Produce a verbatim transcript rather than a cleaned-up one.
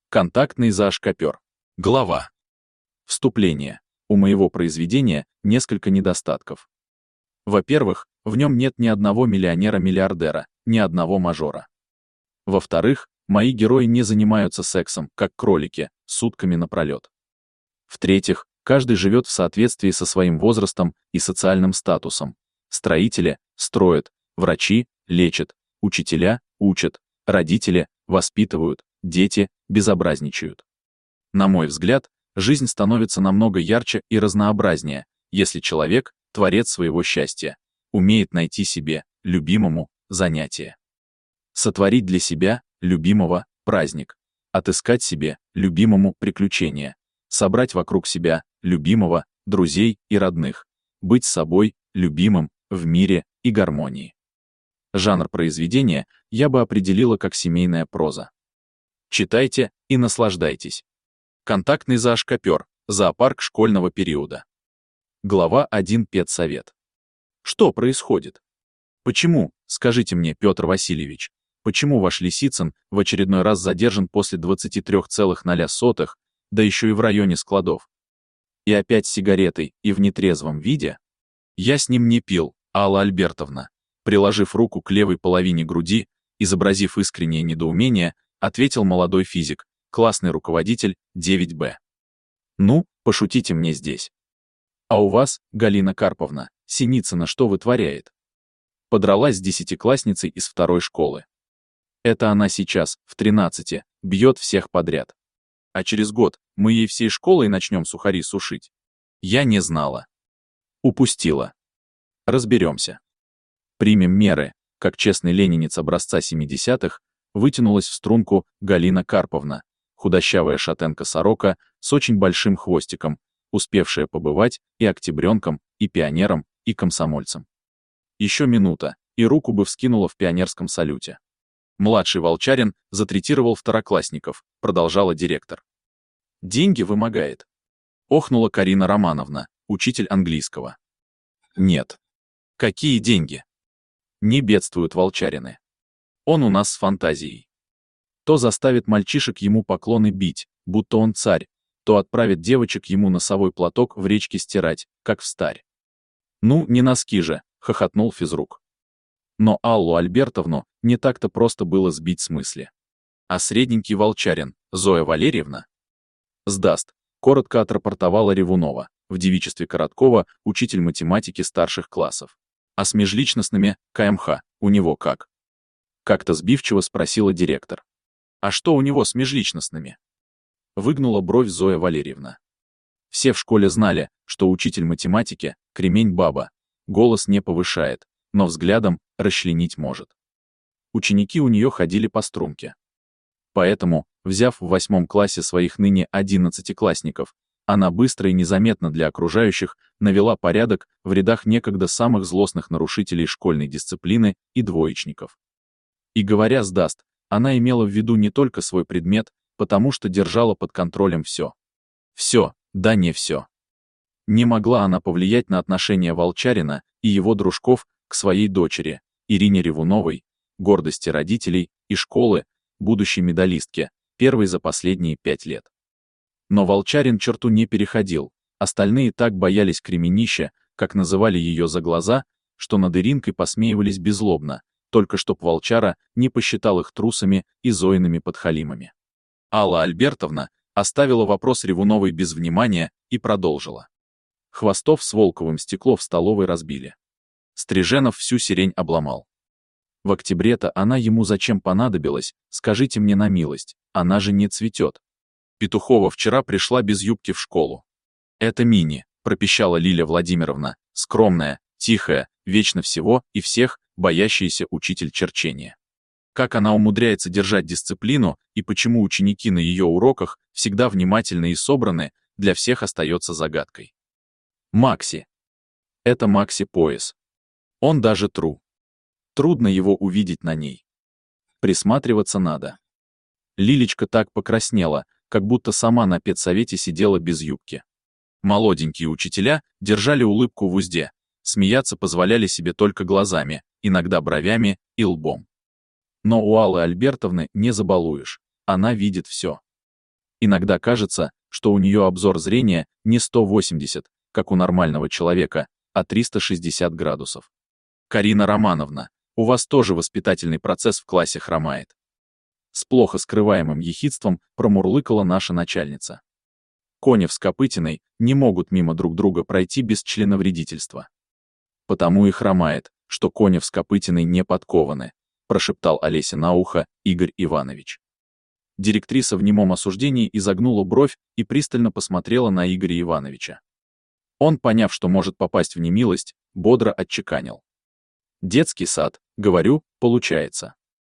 Контактный заашкапер. Глава. Вступление. У моего произведения несколько недостатков. Во-первых, в нем нет ни одного миллионера-миллиардера, ни одного мажора. Во-вторых, мои герои не занимаются сексом, как кролики, сутками напролет. В-третьих, каждый живет в соответствии со своим возрастом и социальным статусом. Строители строят, врачи лечат, учителя учат, родители воспитывают, дети безобразничают. На мой взгляд, жизнь становится намного ярче и разнообразнее, если человек — творец своего счастья, умеет найти себе, любимому, занятие. Сотворить для себя, любимого, праздник. Отыскать себе, любимому, приключения. Собрать вокруг себя, любимого, друзей и родных. Быть собой, любимым, в мире и гармонии. Жанр произведения я бы определила как семейная проза. Читайте и наслаждайтесь. Контактный заашкапер. Зоопарк школьного периода. Глава один. Педсовет. Что происходит? Почему, скажите мне, Петр Васильевич, почему ваш Лисицын в очередной раз задержан после двадцати трёх целых ноль сотых, да еще и в районе складов? И опять с сигаретой и в нетрезвом виде? Я с ним не пил, Алла Альбертовна. Приложив руку к левой половине груди, изобразив искреннее недоумение, ответил молодой физик, классный руководитель, девять Б. Ну, пошутите мне здесь. А у вас, Галина Карповна, Синицына что вытворяет? Подралась с десятиклассницей из второй школы. Это она сейчас, в тринадцати, бьет всех подряд. А через год мы ей всей школой начнем сухари сушить. Я не знала. Упустила. Разберемся. Примем меры, как честный ленинец образца семидесятых, вытянулась в струнку Галина Карповна, худощавая шатенка-сорока с очень большим хвостиком, успевшая побывать и октябренком, и пионером, и комсомольцем. Еще минута, и руку бы вскинула в пионерском салюте. Младший Волчарин затретировал второклассников, продолжала директор. Деньги вымогает. Охнула Карина Романовна, учитель английского. Нет. Какие деньги? Не бедствуют волчарины. Он у нас с фантазией. То заставит мальчишек ему поклоны бить, будто он царь, то отправит девочек ему носовой платок в речке стирать, как встарь. Ну, не носки же, хохотнул физрук. Но Аллу Альбертовну не так-то просто было сбить с мысли. А средненький волчарин, Зоя Валерьевна? Сдаст, коротко отрапортовала Ревунова, в девичестве Короткова, учитель математики старших классов. А с межличностными, КМХ, у него как? Как-то сбивчиво спросила директор. А что у него с межличностными? Выгнула бровь Зоя Валерьевна. Все в школе знали, что учитель математики — кремень-баба, голос не повышает, но взглядом расчленить может. Ученики у нее ходили по струнке. Поэтому, взяв в восьмом классе своих ныне одиннадцатиклассников, она быстро и незаметно для окружающих навела порядок в рядах некогда самых злостных нарушителей школьной дисциплины и двоечников. И говоря «сдаст», она имела в виду не только свой предмет, потому что держала под контролем все. Все, да не все. Не могла она повлиять на отношение Волчарина и его дружков к своей дочери, Ирине Ревуновой, гордости родителей и школы, будущей медалистке, первой за последние пять лет. Но Волчарин черту не переходил, остальные так боялись кременища, как называли ее за глаза, что над Иринкой посмеивались беззлобно, только чтоб Волчара не посчитал их трусами и Зоиными подхалимами. Алла Альбертовна оставила вопрос Ревуновой без внимания и продолжила. Хвостов с Волковым стекло в столовой разбили. Стриженов всю сирень обломал. В октябре-то она ему зачем понадобилась, скажите мне на милость, она же не цветет. Петухова вчера пришла без юбки в школу. Это Мини, пропищала Лилия Владимировна, скромная, тихая, вечно всего и всех, боящаяся учитель черчения. Как она умудряется держать дисциплину и почему ученики на ее уроках всегда внимательны и собраны, для всех остается загадкой. Макси. Это Макси-пояс. Он даже тру. Трудно его увидеть на ней. Присматриваться надо. Лилечка так покраснела, как будто сама на педсовете сидела без юбки. Молоденькие учителя держали улыбку в узде, смеяться позволяли себе только глазами, иногда бровями и лбом. Но у Аллы Альбертовны не забалуешь, она видит все. Иногда кажется, что у нее обзор зрения не сто восемьдесят, как у нормального человека, а триста шестьдесят градусов. Карина Романовна, у вас тоже воспитательный процесс в классе хромает. С плохо скрываемым ехидством промурлыкала наша начальница. Конев с Копытиной не могут мимо друг друга пройти без членовредительства. Потому и хромает, что Конев с Копытиной не подкованы, прошептал Олесе на ухо Игорь Иванович. Директриса в немом осуждении изогнула бровь и пристально посмотрела на Игоря Ивановича. Он, поняв, что может попасть в немилость, бодро отчеканил. Детский сад, говорю, получается.